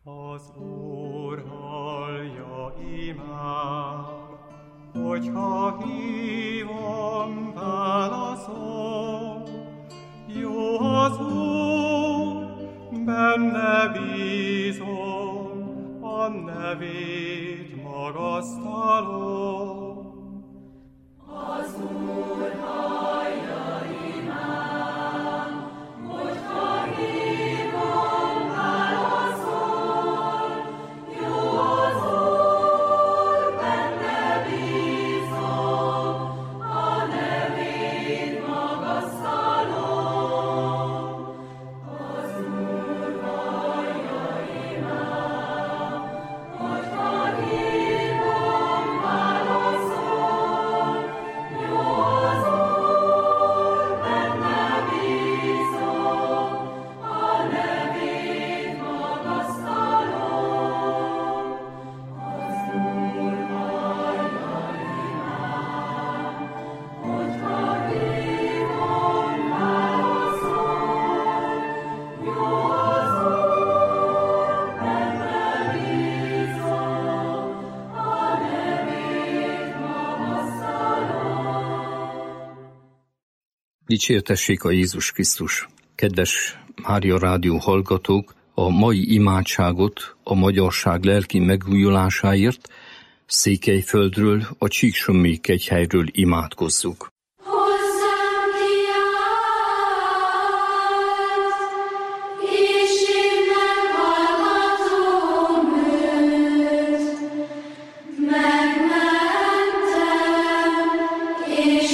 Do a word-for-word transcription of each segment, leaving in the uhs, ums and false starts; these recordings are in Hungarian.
Az Úr hallja imám, hogyha hívom, válaszol. Jó az Úr, benne bízom, a nevét magasztalom. Az Úr hallja imám, hogyha hívom, válaszol. Jó az Úr, benne bízom, a nevét magasztalom. Az Úr hallja imám, hogyha hívom, válaszol. Jó az Úr, benne bízom, a nevét magasztalom. Az Úr hallja imám, hogyha hívom, válaszol. Jó az Úr, benne bízom, a nevét magasztalom. Dicsértessék a Jézus Krisztus! Kedves Mária Rádió hallgatók, a mai imádságot a magyarság lelki megújulásáért Székelyföldről, a Csíksomlyai kegyhelyről imádkozzuk. Hozzám kiállt, és én meghallgatom őt. Megmentem, és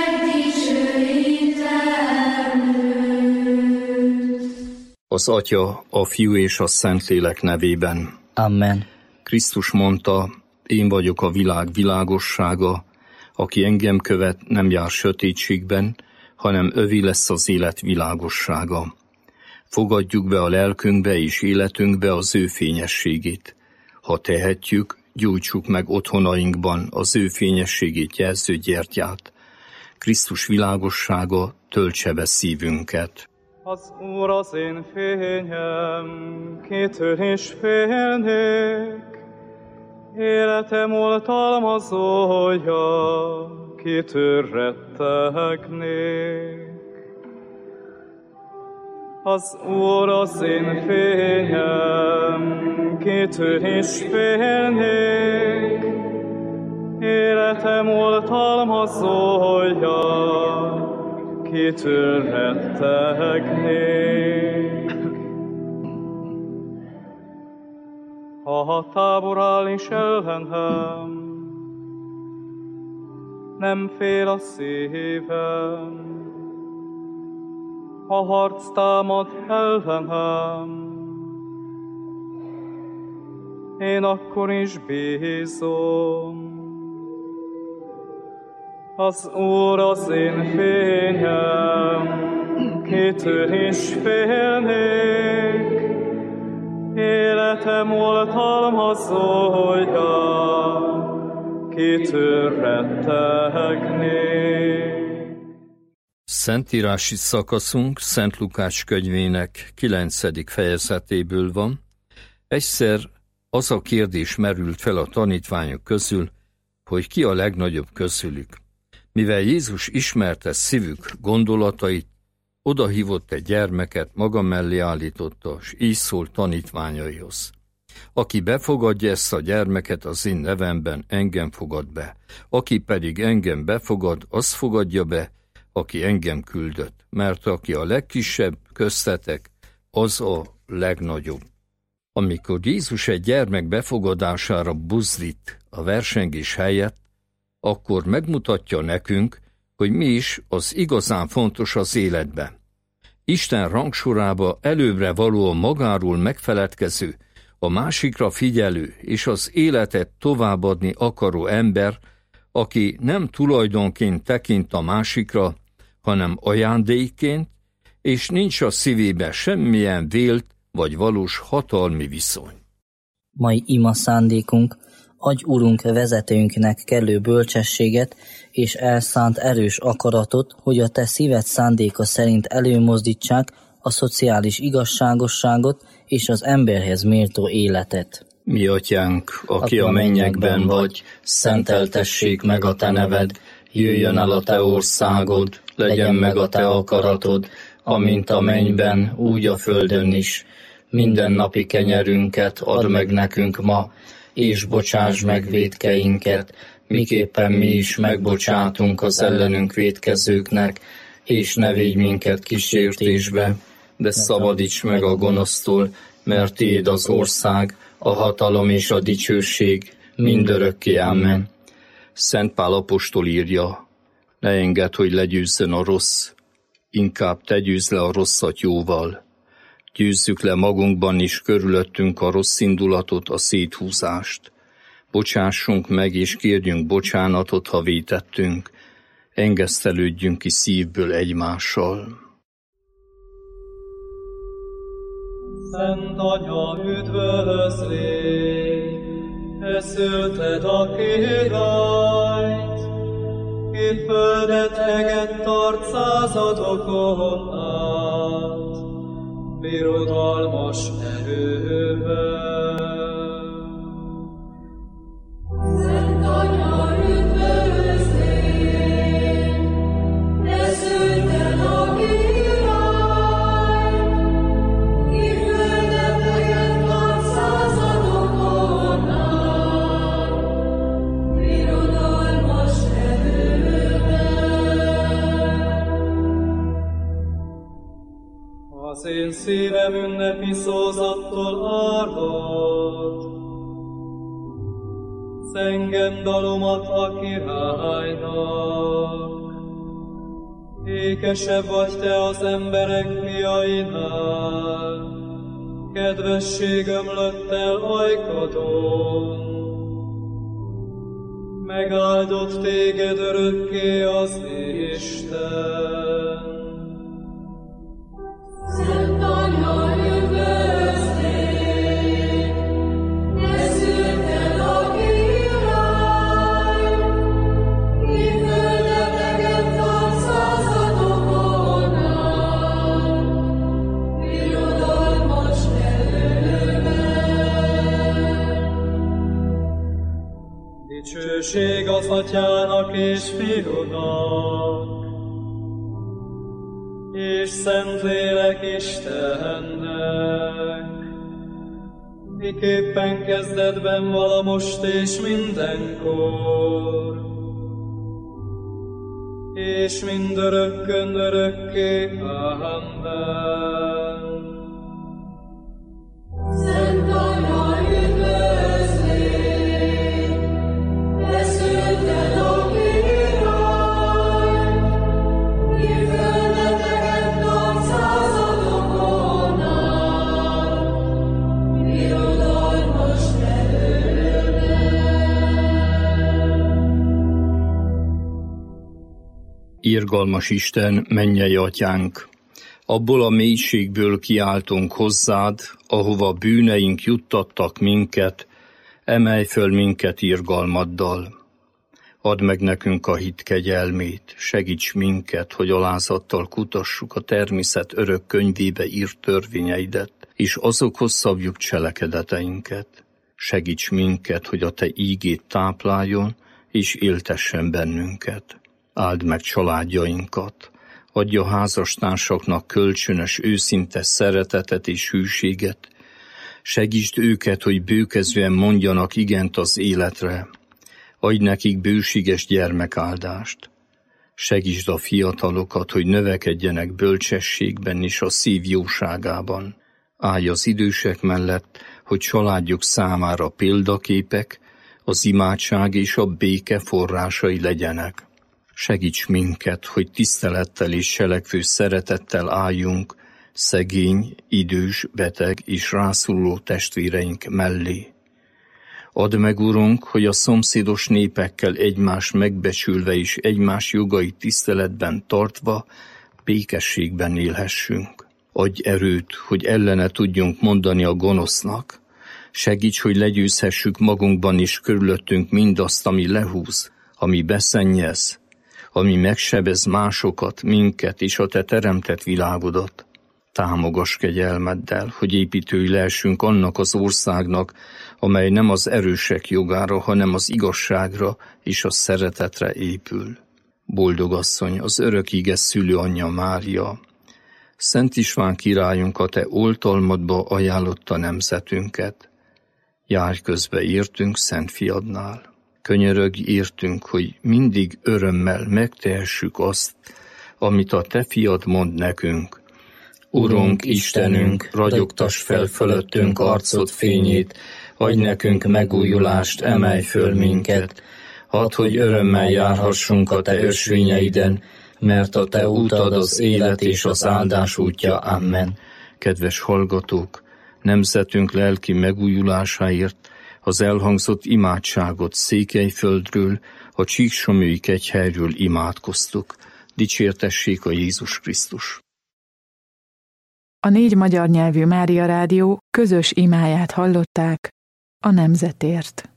megdicsőítem őt. Az Atya, a Fiú és a Szentlélek nevében. Amen. Krisztus mondta, én vagyok a világ világossága, aki engem követ, nem jár sötétségben, hanem övé lesz az élet világossága. Fogadjuk be a lelkünkbe és életünkbe az ő fényességét. Ha tehetjük, gyújtsuk meg otthonainkban az ő fényességét jelző gyertyát. Krisztus világossága töltse be szívünket. Az Úr az én fényem, kitől is félnék. Életem oltalmazója, kitől rettegnék. Az Úr az én fényem, kitől is félnék. Életem oltalmazója, kitől rettegnék. Ha a tábor áll is ellenem, nem fél a szívem. Ha harc támad ellenem, én akkor is bízom. Az Úr az én fényem, kitől is félnék. Életem oltalmazója, kitől rettegnék. Szentírási szakaszunk Szent Lukács könyvének kilencedik fejezetéből van. Egyszer az a kérdés merült fel a tanítványok közül, hogy ki a legnagyobb közülük. Mivel Jézus ismerte szívük gondolatait, odahívott egy gyermeket, maga mellé állította, s így szólt tanítványaihoz. Aki befogadja ezt a gyermeket az én nevemben, engem fogad be. Aki pedig engem befogad, az fogadja be, aki engem küldött. Mert aki a legkisebb köztetek, az a legnagyobb. Amikor Jézus egy gyermek befogadására buzdít a versengés helyett, akkor megmutatja nekünk, hogy mi is az igazán fontos az életben. Isten rangsorába előbbre valóan magáról megfeledkező, a másikra figyelő és az életet továbbadni akaró ember, aki nem tulajdonként tekint a másikra, hanem ajándékként, és nincs a szívében semmilyen vélt vagy valós hatalmi viszony. Mai ima szándékunk, adj Urunk vezetőnknek kellő bölcsességet és elszánt erős akaratot, hogy a te szíved szándéka szerint előmozdítsák a szociális igazságosságot és az emberhez méltó életet. Mi atyánk, aki a mennyekben vagy, szenteltessék meg a te neved, jöjjön el a te országod, legyen meg a te akaratod, amint a mennyben, úgy a földön is. Mindennapi kenyerünket add meg nekünk ma, és bocsáss meg vétkeinket, miképpen mi is megbocsátunk az ellenünk vétkezőknek, és ne védj minket kísértésbe, de szabadíts meg a gonosztól, mert tiéd az ország, a hatalom és a dicsőség, mindörökké. Amen. Szent Pál apostol írja, ne engedd, hogy legyőzzön a rossz, inkább te győzz le a rosszat jóval. Győzzük le magunkban is körülöttünk a rossz indulatot, a széthúzást. Bocsássunk meg és kérjünk bocsánatot, ha vétettünk. Engesztelődjünk ki szívből egymással. Szent Anya, üdvözlégy, te szülted a királyt, ki földet eget tart századokon át, birodalmas erővel. Szent Anya, üdvözlégy, te szülted a királyt, ki földet eget tart századokon át, birodalmas erővel. Az én szívem ünnepi szózattól árvad, zengem dalomat a királynak. Ékesebb vagy te az emberek fiainál, kedvesség ömlött el ajkadon. Megáldott téged örökké az Isten. Szent Anya, üdvözlégy, te szülted a királyt, ki földet eget tart századokon át, birodalmas erővel. Dicsőség az Atyának és Fiúnak, és Szentlélek Istennek, miképpen kezdetben vala most és mindenkor, és mindörökkön örökké. Amen. Szent Anya, üdvözlégy, te szülted a királyt, ki földet eget tart századokon át, birodalmas erővel. Irgalmas Isten, mennyei atyánk, abból a mélységből kiáltunk hozzád, ahova bűneink juttattak minket, emelj föl minket irgalmaddal. Add meg nekünk a hit kegyelmét, segíts minket, hogy alázattal kutassuk a természet örök könyvébe írt törvényeidet, és azokhoz szabjuk cselekedeteinket. Segíts minket, hogy a te ígét tápláljon, és éltessen bennünket. Áld meg családjainkat, adj a házastársaknak kölcsönös, őszinte szeretetet és hűséget. Segítsd őket, hogy bőkezően mondjanak igent az életre. Adj nekik bőséges gyermekáldást. Segítsd a fiatalokat, hogy növekedjenek bölcsességben és a szív jóságában. Állj az idősek mellett, hogy családjuk számára példaképek, az imádság és a béke forrásai legyenek. Segíts minket, hogy tisztelettel és selekvő szeretettel álljunk szegény, idős, beteg és rászoruló testvéreink mellé. Add meg, Urunk, hogy a szomszédos népekkel egymást megbecsülve és egymás jogait tiszteletben tartva békességben élhessünk. Adj erőt, hogy ellene tudjunk mondani a gonosznak. Segíts, hogy legyőzhessük magunkban és körülöttünk mindazt, ami lehúz, ami beszennyez, ami megsebez másokat, minket és a te teremtett világodat. Támogass kegyelmeddel, hogy építői lehessünk annak az országnak, amely nem az erősek jogára, hanem az igazságra és a szeretetre épül. Boldog asszony, az örök íge szülőanyja Mária, Szent István királyunk, a te oltalmadba ajánlotta nemzetünket. Járj közbe értünk Szent Fiadnál. Könyörögj értünk, hogy mindig örömmel megtehessük azt, amit a te fiad mond nekünk. Urunk, Istenünk, ragyogtass fel fölöttünk arcod fényét, adj nekünk megújulást, emelj föl minket. Hadd, hogy örömmel járhassunk a te ösvényeiden, mert a te útad az élet és az áldás útja. Amen. Kedves hallgatók, nemzetünk lelki megújulásáért az elhangzott imádságot Székelyföldről, a Csíksomlyói kegyhelyről imádkoztuk. Dicsértessék a Jézus Krisztus! A négy magyar nyelvű Mária Rádió közös imáját hallották a nemzetért.